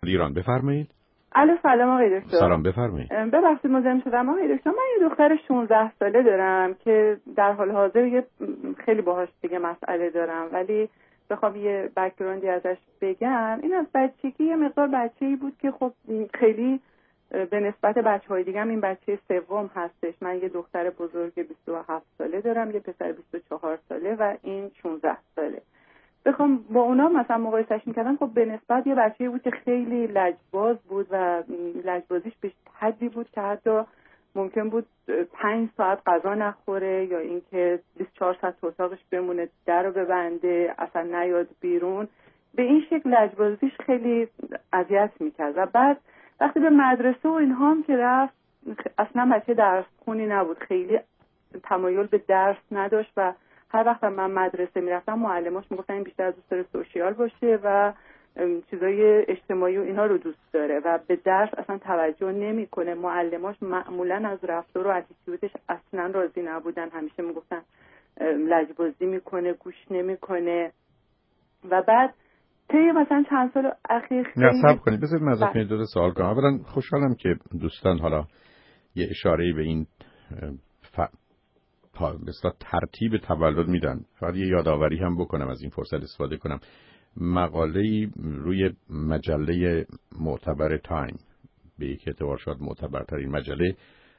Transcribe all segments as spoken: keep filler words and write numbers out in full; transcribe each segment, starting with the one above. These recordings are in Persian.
ایران. بفرمایید. الو سلام آقای دکتر. سلام بفرمایید. ببخشید مزاحم شدم آقای دکتر. من یه دختر شانزده ساله دارم که در حال حاضر یه خیلی باهاش دیگه مسئله دارم، ولی بخوام یه بک‌گراندی ازش بگم، این از بچگی یه مقدار بچه‌ای بود که خب خیلی به نسبت بچه‌های دیگه هم این بچه سوم هستش. من یه دختر بزرگ بیست و هفت ساله دارم، یه پسر بیست و چهار ساله و این شانزده ساله. بخوام با اونا مثلا مقایسهش می‌کردم، خب به نسبت یه بچه‌ای بود که خیلی لجباز بود و لجبازیش به حدی بود که حتی ممکن بود پنج ساعت غذا نخوره یا اینکه بیست و چهار ساعت تو اتاقش بمونه، در رو ببنده، اصلا نیاد بیرون. به این شکل لجبازیش خیلی اذیت می‌کرد و بعد وقتی به مدرسه و اینها هم که رفت، اصلا بچه درس خونی نبود، خیلی تمایل به درس نداشت و هر وقت من مدرسه میرفتم معلماش میگفتن این بیشتر دوست داره سوشیال باشه و چیزای اجتماعی و اینا رو دوست داره و به درس اصلا توجه نمیکنه. معلماش معمولا از رفتار و اتیتودش اصلا راضی نبودن، همیشه میگفتن لجبازی میکنه، گوش نمیکنه. و بعد طی مثلا چند سال اخیر خیلی نه صبر کنید، بذارید من ازتون دو تا سوال کنم. اولا خوشحالم که دوستان حالا یه اشاره‌ای به این ف... مثلا ترتیب تولد میدن. فقط یه یادآوری هم بکنم، از این فرصت استفاده کنم. مقاله‌ای روی مجله معتبر تایم، به یک اعتبار شاید معتبرترین مجله،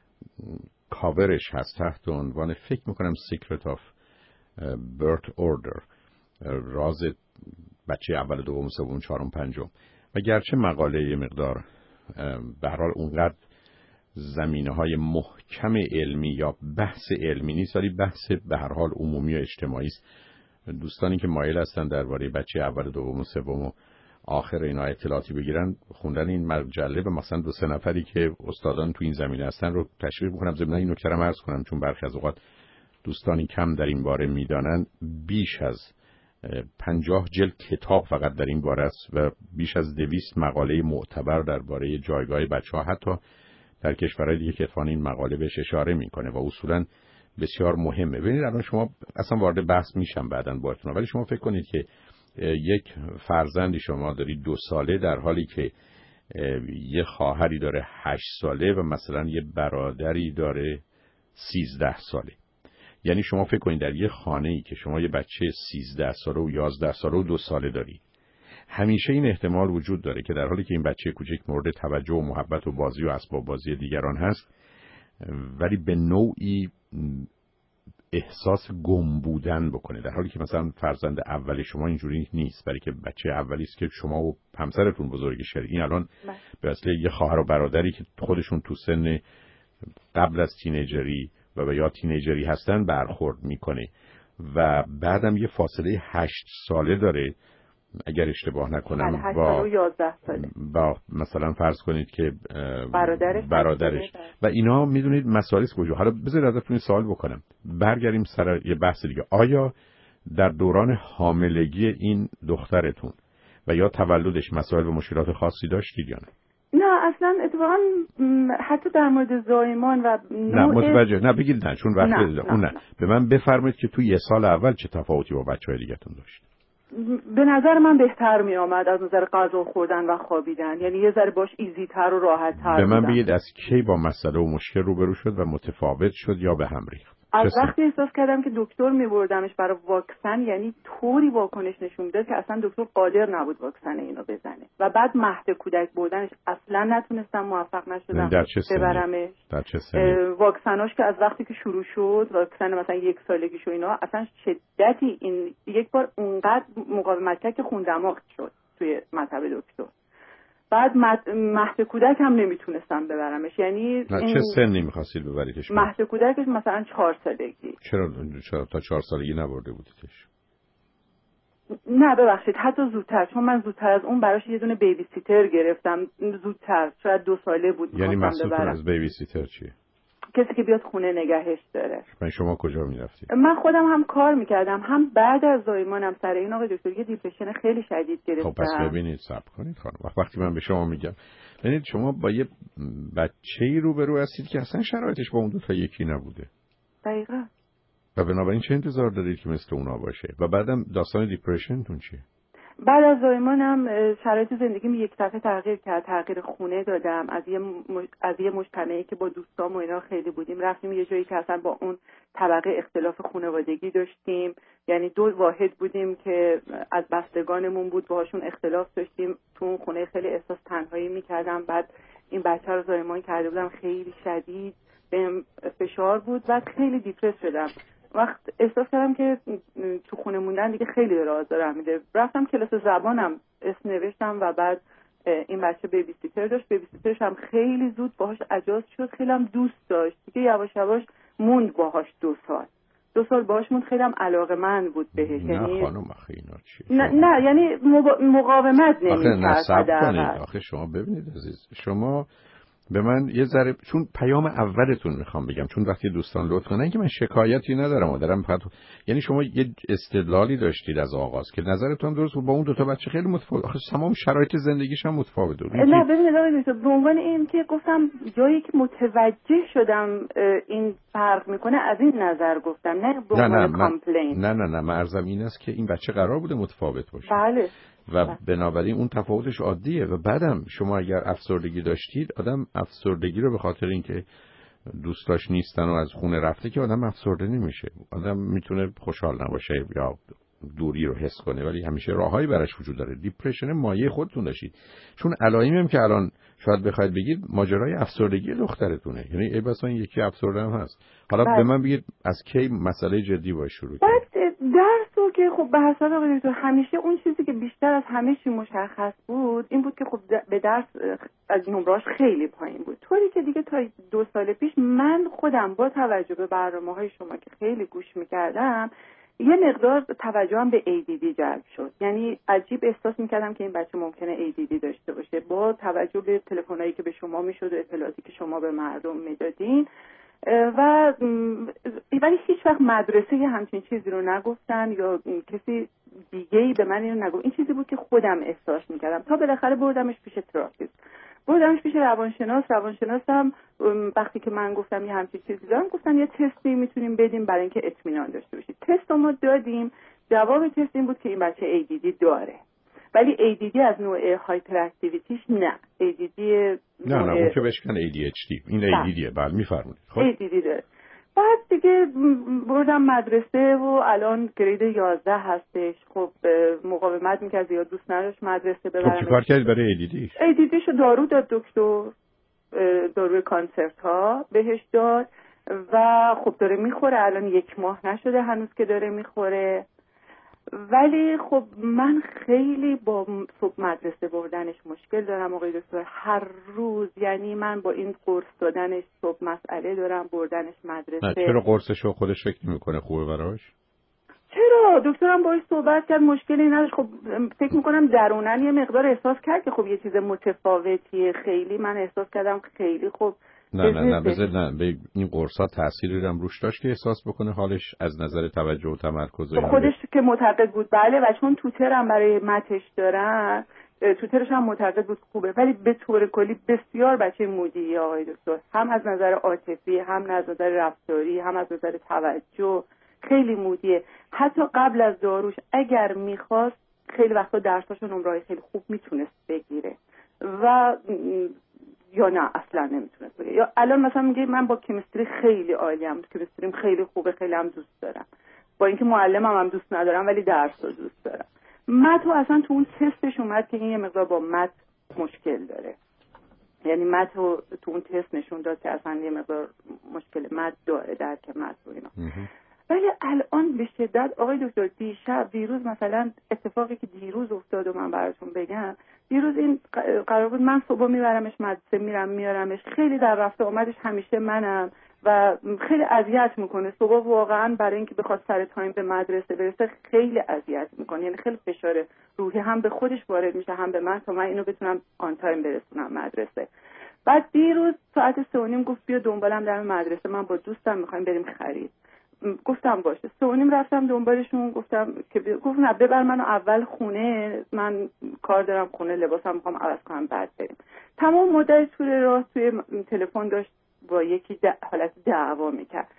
کاورش هست تحت عنوان فکر میکنم Secret of Birth Order، راز بچه اول، دوم، سوم، چهارم، پنجم. و گرچه مقاله مقدار به هر حال اونقدر زمینه‌های محکم علمی یا بحث علمی نیست، ولی بحث به هر حال عمومی و اجتماعی است. دوستانی که مایل هستن درباره بچه اول، دوم و سوم و آخر اینا اطلاعاتی بگیرن، خوندن این مجله و مثلا دو سه نفری که استادان تو این زمینه هستن رو تشریح بکنم. ضمن این نکته رو عرض کنم چون برخی از اوقات دوستانی کم در این باره میدانن، بیش از پنجاه جلد کتاب فقط در این باره است و بیش از دویست مقاله معتبر درباره جایگاه بچه‌ها حتی در کشورهای دیگه که اتفاقاً این مقاله بهش اشاره میکنه و اصولاً بسیار مهمه. ببینید الان شما اصلا وارد بحث میشم بعداً باهاتون، ولی شما فکر کنید که یک فرزندی شما داری دو ساله، در حالی که یه خواهری داره هشت ساله و مثلا یه برادری داره سیزده ساله. یعنی شما فکر کنید در یه خانه‌ای که شما یه بچه سیزده ساله و یازده ساله و دو ساله داری، همیشه این احتمال وجود داره که در حالی که این بچه کوچک مورد توجه و محبت و بازی و اسباب بازی دیگران هست، ولی به نوعی احساس گم بودن بکنه، در حالی که مثلا فرزند اولی شما اینجوری نیست، برای که بچه اولی است که شما و همسرتون بزرگش کردید. این الان به اصل یه خواهر و برادری که خودشون تو سن قبل از تینیجری و یا تینیجری هستن برخورد میکنه و بعدم یه فاصله هشت ساله داره اگر اشتباه نکنم با یازده ساله با مثلا فرض کنید که برادرش برادرش و اینا. میدونید مسائل کجا. حالا بذارید ازتون سوال بکنم، برگردیم سر یه بحث دیگه. آیا در دوران حاملگی این دخترتون و یا تولدش مسائل و مشکلات خاصی داشتید یا نه؟ نه اصلا اتفاقا حتی در مورد زایمان و نه متوجه نه بگید نه چون وقت نه، نه، اون نه. نه. به من بفرمایید که توی یه سال اول چه تفاوتی با بچه‌های دیگه‌تون داشت؟ به نظر من بهتر می آمد از نظر غذا خوردن و خوابیدن، یعنی یه ذره باش ایزی تر و راحت تر. به من بگید از کی با مسئله و مشکل روبرو شد و متفاوت شد یا به هم ریخت؟ از وقتی احساس کردم که دکتر می‌بردمش برای واکسن، یعنی طوری واکنش نشون میداد که اصلا دکتر قادر نبود واکسن اینو بزنه و بعد مهد کودک بردنش اصلا نتونستم، موفق نشدم در چه سنی؟ ببرمش. در چه سنی؟ واکسناش که از وقتی که شروع شد، واکسن مثلا یک سالگیش و اینا، اصلا شدتی این یک بار اونقدر مقاومت کرد که خون دماغ شد توی مطب دکتر. بعد مهد کودک هم نمیتونستم ببرمش. یعنی نه چه سنی می‌خواستید ببریدش؟ مهد کودکش مثلا چهار سالگی. چرا چرا تا چهار سالگی نبرده بودیدش؟ نه ببخشید، حتی زودتر، چون من زودتر از اون براش یه دونه بیبی سیتر گرفتم، زودتر شاید دو ساله بود. یعنی مقصودتون از بیبی سیتر چیه؟ کسی که بیاد خونه نگهش داره. من شما کجا میرفتید؟ من خودم هم کار میکردم، هم بعد از زایمانم سر این آقای دکتر یه دیپرشن خیلی شدید گرفتم. خب پس ببینید صبر کنید خانم، وقتی من به شما میگم ببینید شما با یه بچه‌ای روبرو هستید که اصلا شرایطش با اون دو تا یکی نبوده. دقیقاً. و بنابراین چه انتظار دارید که مثل اونا باشه؟ و بعدم داستان دیپرشنتون چیه؟ بعد از زایمانم شرایط زندگیم یک دفعه تغییر کرد، تغییر خونه دادم. از یه مج... از یه مجتمعی که با دوستام و اینا خیلی بودیم رفتیم یه جایی که اصلا با اون طبقه اختلاف خانوادگی داشتیم، یعنی دو واحد بودیم که از بستگانمون بود باهاشون اختلاف داشتیم. تو اون خونه خیلی احساس تنهایی می‌کردم. بعد این بچه رو زایمان کرده بودم، خیلی شدید بهم فشار بود و خیلی دیپرس شدم. وقت احساس کردم که تو خونه موندن دیگه خیلی داره آزارم میده. رفتم کلاس زبانم اسم نوشتم و بعد این بچه بیبی سیتر داشت. بیبی سیترش هم خیلی زود باهاش اجاز شد، خیلی هم دوست داشت دیگه. یواش یواش موند باهاش دو سال دو سال باهاش موند. خیلی هم علاقه‌مند بود بهش. نه یعنی خانم آخه اینا چی؟ نه, نه یعنی مقاومت نمی‌کرد. آخه نصب کنید. آخه شما ببینید عزیز، شما به من یه ذره، چون پیام اولتون میخوام بگم، چون وقتی دوستان لطف کنن که من شکایتی ندارم و دارم فقط، یعنی شما یه استدلالی داشتید از آغاز که نظرتون درست بود، با اون دو تا بچه خیلی متفاوت، آخه تمام شرایط زندگیش هم متفاوته. نه ببینید آقای دکتر، به عنوان این که گفتم جایی که متوجه شدم این فرق میکنه از این نظر گفتم، نه به عنوان کامپلین. نه نه نه من عرضم این است که این بچه قرار بوده متفاوت باشه. بله. و بنابراین اون تفاوتش عادیه. و بعدم شما اگر افسردگی داشتید، آدم افسردگی رو به خاطر اینکه دوستاش نیستن و از خونه رفته که آدم افسرده نمیشه. آدم میتونه خوشحال نباشه یا دوری رو حس کنه، ولی همیشه راههایی براش وجود داره. دیپرشن مایه خودتون داشتید، چون علائمی هم که الان شاید بخواید بگید ماجرای افسردگی دخترتونه، یعنی ای بسا این یکی افسرده هم هست. حالا بله. به من بگید از کی مسئله جدی باید شروع کرد؟ درس رو که خب به حساب آقای دکتر همیشه اون چیزی که بیشتر از همه چی مشخص بود این بود که خب به درس از نمره‌اش خیلی پایین بود، طوری که دیگه تا دو سال پیش من خودم با توجه به برنامه‌های شما که خیلی گوش می‌کردم یه مقدار توجهم به ای دی دی جلب شد. یعنی عجیب احساس می‌کردم که این بچه ممکنه ای دی دی داشته باشه با توجه به تلفن‌هایی که به شما می‌شد و اطلاعاتی که شما به مردم میدادین. و ولی هیچ وقت مدرسه یه همچین چیزی رو نگفتن یا کسی دیگه‌ای به من اینو نگفت. این چیزی بود که خودم احساس می‌کردم تا بالاخره بردمش پیش تراپیست، بردمش پیش روانشناس. روانشناسم وقتی که من گفتم یه همچین چیزی دارم گفتن یه تستی میتونیم بدیم برای اینکه اطمینان داشته باشید. تست ما دادیم، جواب تست این بود که این بچه ای دی دی داره، ولی ای دی دی از نوع هایپر اکتیویتیش نه. ای دی دی نه نه اون که بشکن ای دی اچ دی، این ای دی دیه. بله میفرمایید. خب ای دی دی داره. بعد دیگه بردم مدرسه و الان گرید یازده هستش. خب مقاومت میکرد، زیاد دوست نداشت مدرسه ببرم. خب چیکار کردی برای ای دی دی؟ ای دی دیشو دارو داد دکتر، داروی کانسرت ها بهش داد و خب داره میخوره. الان یک ماه نشده هنوز که داره میخوره، ولی خب من خیلی با صبح مدرسه بردنش مشکل دارم آقای دکتر. هر روز یعنی من با این قرص دادنش صبح مسئله دارم، بردنش مدرسه. نه چرا قرصشو خودش فکر میکنه خوبه براش؟ چرا دکترم باهاش صحبت کرد مشکلی نداشت. خب فکر میکنم درونن یه مقدار احساس کرد که خب یه چیز متفاوتیه. خیلی من احساس کردم خیلی خب نه نه نه بذار نه به این قرصا تأثیری هم روش داشت که احساس بکنه حالش از نظر توجه و تمرکز و خودش که معتقد بود بله، و چون توترم برای متش دارن توترش هم معتقد بود خوبه، ولی به طور کلی بسیار بچه مودیه آقای دکتر، هم از نظر عاطفی هم از نظر رفتاری هم از نظر توجه خیلی مودیه. حتی قبل از داروش اگر میخواست خیلی وقتا درساشو نمره‌های خیلی خوب میتونست بگیره و یا نه اصلا نمیتونست بگیره. یا الان مثلا میگه من با کیمستری خیلی عالیم، کیمستریم خیلی خوبه، خیلی هم دوست دارم، با اینکه معلمم هم دوست ندارم ولی درس رو دوست دارم. مت اصلا تو اون تستش اومد که این یه مقدار با مت مشکل داره، یعنی مت تو اون تست نشون داد که اصلا یه مقدار مشکل مت داره، درک مت و اینا. ولی الان به شدت آقای دکتر دیشب دیروز مثلا اتفاقی که دیروز افتاد و من براتون بگم، دیروز این قرار بود من صبح میبرمش مدرسه، میرم میارمش، خیلی در رفته آمدش همیشه منم و خیلی اذیت میکنه صبح واقعا، برای اینکه بخواد سر تایم به مدرسه برسه خیلی اذیت میکنه، یعنی خیلی فشار روحی هم به خودش وارد میشه هم به من تا من اینو بتونم آن تایم برسونم مدرسه. بعد دیروز ساعت سه و نیم گفت بیا دنبالم در مدرسه، من با دوستم میخوایم بریم خرید. گفتم باشه. سه و نیم رفتم دنبالشون، گفتم که گفت نه ببر منو اول خونه، من کار دارم خونه، لباسم میخوام عوض کنم بعد بریم. تمام مدت طول راه توی تلفن داشت با یکی حالت دعوا میکرد.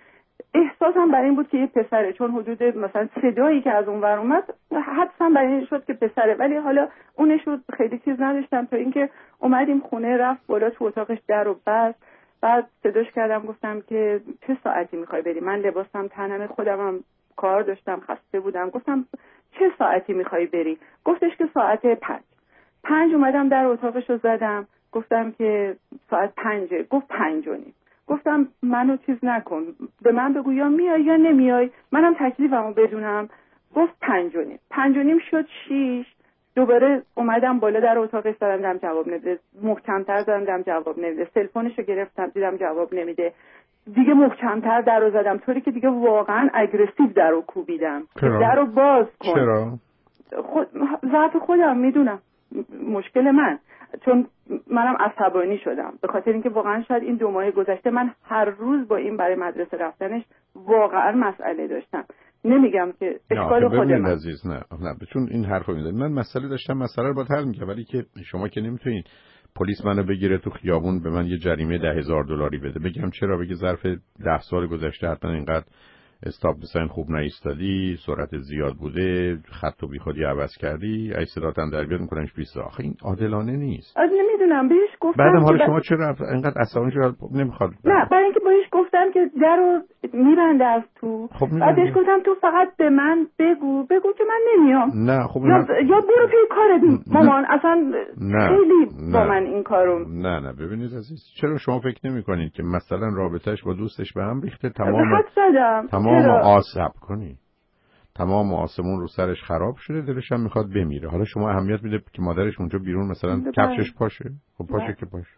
احساسم برای این بود که یه پسره، چون حدود مثلا صدایی که از اون ور اومد حدسم برای این شد که پسره، ولی حالا اونش رو خیلی چیز نداشتم تا اینکه اومدیم خونه، رفت بالا تو اتاقش در و بست. بعد صداش کردم گفتم که چه ساعتی میخوای بری؟ من لباسم تنمه، خودمم کار داشتم، خسته بودم. گفتم چه ساعتی میخوای بری؟ گفتش که ساعت پنج. پنج اومدم در اتاقش رو زدم، گفتم که ساعت پنجه. گفت پنج و نیم. گفتم منو چیز نکن، به من بگو یا میای یا نمیای، منم تکلیفمو بدونم. گفت پنج و نیم. پنج و نیم شد شیش. دوباره اومدم بالا در اتاقش زدم جواب نمیده، محکم‌تر زدم جواب نمیده، تلفنشو گرفتم دیدم جواب نمیده، دیگه محکم‌تر درو زدم، طوری که دیگه واقعا اگریسیو درو کوبیدم، درو باز کن. چرا؟ خود ضعف خودم میدونم، مشکل من، چون منم عصبانی شدم به خاطر اینکه واقعا شاید این دو ماه گذشته من هر روز با این برای مدرسه رفتنش واقعا مسئله داشتم. نمیگم که اشکال خود من عزیز، نه نه چون این حرفو میزنید. من مسئله داشتم، مسئله رو با حل می‌کردم، ولی که شما که نمیتونید پلیس منو بگیره تو خیابون به من یه جریمه ده هزار دلاری بده، بگم چرا؟ بگه ظرف ده سال گذشته حتما اینقدر استاپ بسن خوب نایستادی، سرعت زیاد بوده، خط و بیخودی عوض کردی، ای صداتن در بیاد میکننش بیست. آخه این عادلانه نیست. از نمیدونم بهش گفتم بعدم حالا شما چرا اینقدر عصبانی شدید؟ نمیخواد. نه برای اینکه بهش گفتم که درو میبنده از تو. خب بعد بهش گفتم تو فقط به من بگو بگو که من نمیام. نه خب یا, یا برو پی کارت مامان. اصلا نه. خیلی نه. با من این کارو. نه نه ببینید عزیز، چرا شما فکر نمی‌کنید که مثلا رابطه‌اش با دوستش به هم ریخته، تمام تمام آسب کنی، تمام آسمون رو سرش خراب شده، دلش هم میخواد بمیره. حالا شما اهمیت میده که مادرش اونجا بیرون مثلا کفشش پاشه؟ خب پاشه که پاشه.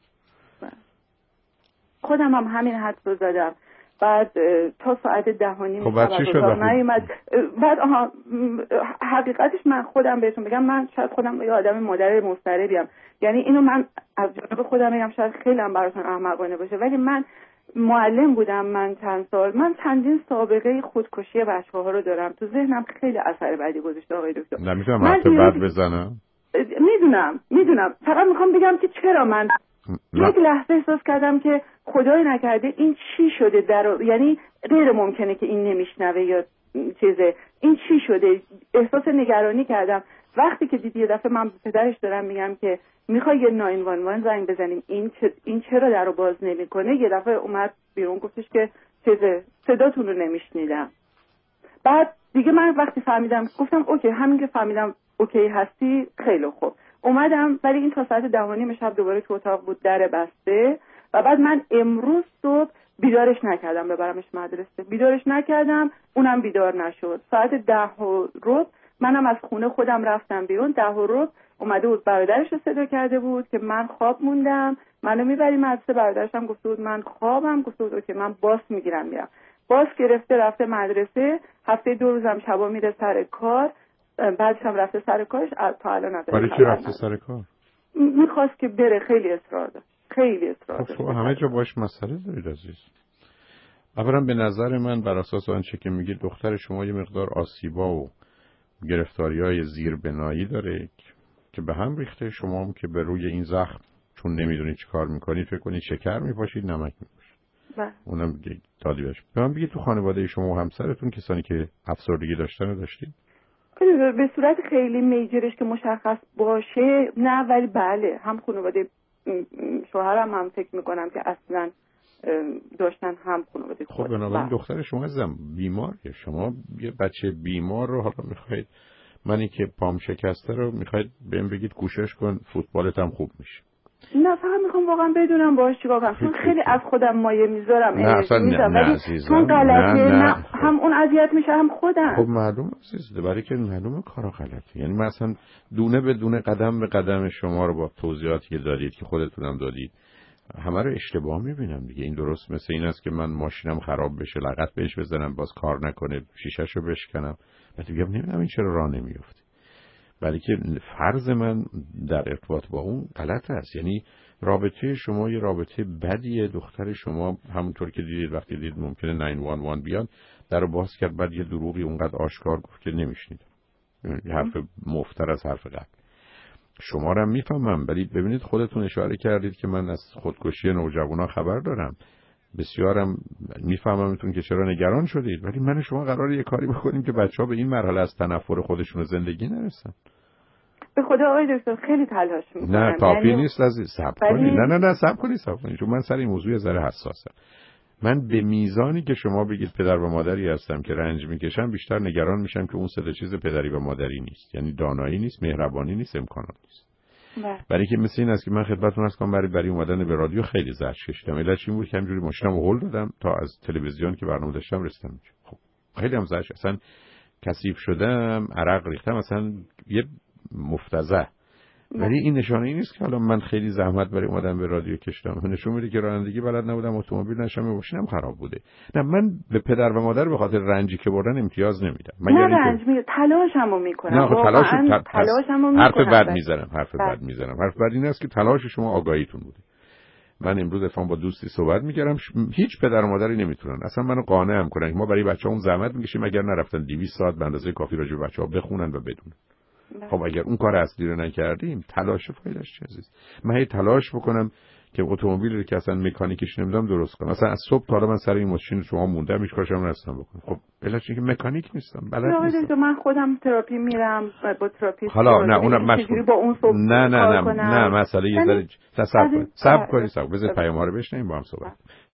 خودم هم همین حد رو زدم. بعد تا ساعت ده و نیم خب بعد چی شد؟ نیومد. بعد آها حقیقتش من خودم بهتون بگم، من شاید خودم یه آدم مادر مضطربیم، یعنی اینو من از جانب خودم میگم، شاید خیلی هم براتون احمقانه باشه، ولی من معلم بودم، من چند سال، من چندین سابقه خودکشی بچه‌ها رو دارم، تو ذهنم خیلی اثر بدی گذاشته آقای دکتر. نمیتونم حرف بد بزنم. میدونم میدونم فقط میخوام بگم که چرا من نه. یک لحظه احساس کردم که خدای نکرده این چی شده، در یعنی غیر ممکنه که این نمیشنوه یا چیزه، این چی شده. احساس نگرانی کردم وقتی که دیدی یه دفعه من به پدرش دارم میگم که میخوای یه نه یک یک زنگ بزنیم، این چه این چرا درو باز نمیکنه. یه دفعه اومد بیرون گفتش که چیزه صداتون رو نمیشنیدم. بعد دیگه من وقتی فهمیدم گفتم اوکی، همین که فهمیدم اوکی هستی خیلی خوب. اومدم، ولی این تا ساعت ده و نیم شب دوباره تو اتاق بود، در بسته. و بعد من امروز صبح بیدارش نکردم ببرمش مدرسه، بیدارش نکردم، اونم بیدار نشد. ساعت ده و ربع منم از خونه خودم رفتم بیرون. ده و ربع اومده بود برادرش رو صدا کرده بود که من خواب موندم، منو میبری مدرسه. برادرش هم گفته بود من خوابم، گفته بود اوکی من باس میگیرم میرم. باس گرفته رفته مدرسه، هفته دو روزم شبا میره سر کار، بعدش هم رفته سر کارش. تا الان نداره. برای چی رفته سر کار؟ میخواست که بره، خیلی اصرار داشت، خیلی اصرار داشت. خب شما همه جا باش مسئله دارید عزیز. اولا به نظر من بر اساس آنچه که میگید دختر شما یه مقدار آسیبا و گرفتاری‌های زیربنایی داره که به هم ریخته. شما هم که به روی این زخم چون نمیدونید چی کار میکنید فکر کنید شکر میپاشید نمک میپاشید. بله. اونم دادی بهش. به من بگید تو خانواده شما و همسرتون کسانی که افسردگی داشتن داشتید؟ به صورت خیلی میجرش که مشخص باشه نه، ولی بله هم خانواده شوهرم هم فکر میکنم که اصلا داشتن، هم خانواده خود. خب بنابراین دختر شما زم بیماره. شما یه بچه بیمار رو حالا میخواید، منی که پام شکسته رو میخواید بهم بگید کوشش کن فوتبالت هم خوب میشه. نه فقط میخوام واقعا بدونم باهاش چیکار کنم، چون خیلی از خودم مایه میذارم، نه اصلا نه, نه عزیزم، چون غلطه نه, نه. نه هم اون اذیت میشه هم خودم. خب معلومه عزیز، برای که معلومه کارا غلطه. یعنی من اصلا دونه به دونه قدم به قدم شما رو با توضیحاتی که دادید که خودتونم دادید همه رو اشتباه میبینم دیگه. این درست مثل این است که من ماشینم خراب بشه لغت بهش بزنم باز کار نکنه شیشه‌شو بشکنم بعد بگم نمیدونم این چرا راه نمیفته، ولی که فرض من در ارتباط با اون غلط است. یعنی رابطه شما یه رابطه بدیه. دختر شما همونطور که دیدید وقتی دید ممکنه نه یک یک بیاد درو باز کرد، بعد یه دروغی اونقدر آشکار گفت که نمیشنید. یه حرف مفتر از حرف قبل. شما رو هم میفهمم، ولی ببینید خودتون اشاره کردید که من از خودکشی نوجوانا خبر دارم. بسیارم میفهممتون که چرا نگران شدید، ولی من و شما قراره یه کاری بکنیم که بچه‌ها به این مرحله از تنفر خودشون و زندگی نرسن. به خدا آقای دکتر خیلی تلاش میکنم. نه کافی یعنی... نیست عزیز، صبر ولی... کنید. نه نه نه صبر کنید صبر کنید، چون من سر این موضوع ذره حساسم. من به میزانی که شما بگید پدر و مادری هستم که رنج میکشم، بیشتر نگران میشم که اون سه چیز پدری و مادری نیست. یعنی دانایی نیست، مهربانی نیست، امکانات نیست. برای که مثل این است که من خدمتتون عرض کنم برای برای اومدن به رادیو خیلی زحمت کشیدم. علتش این بود که همینجوری ماشینمو هول دادم تا از تلویزیون که برنامه داشتم رسیدم. خب خیلی هم زحمت، اصلا کثیف شدم، عرق ریختم، اصلا یه مفتضح. ولی این نشانه ای نیست که حالا من خیلی زحمت برای اومدن به رادیو کشیدم. نشون میده که رانندگی بلد نبودم، اتومبیل نشم، ماشینم خراب بوده. نه من به پدر و مادر به خاطر رنجی که بردن امتیاز نمیدم. من رنج می تلاشمو میکنم. نه خب تلاش تلاشمو میکنم. حرف بد میزنم، حرف بد میزنم. حرف بد این است که تلاش شما آگاهیتون بوده. من امروز افام با دوستی صحبت میکردم، هیچ پدر و مادری نمیتونن اصلا منو قانعم کنن که ما برای بچه‌مون زحمت میکشیم اگر نرفتن دویست ساعت به اندازه کافی راجع به بچه‌ها بخونن و بدونن. خب اگر اون کار اصلی رو نکردیم تلاش فایدهش چه عزیز؟ من هی تلاش بکنم که اتومبیل رو که اصلا مکانیکش نمیدونم درست کنم. مثلا از صبح تا حالا من سر این ماشین شما موندم، هیچ کارشم نرسیدم بکنم. خب علتش اینه که مکانیک نیستم، بلد نیستم. من خودم تراپی میرم با تراپیست. حالا نه اونم مشغول با اون صبح نه نه نه نه مسئله یه ذره صبر کنید صبر کنید بذار پیام‌ها رو بشنویم با هم صحبت.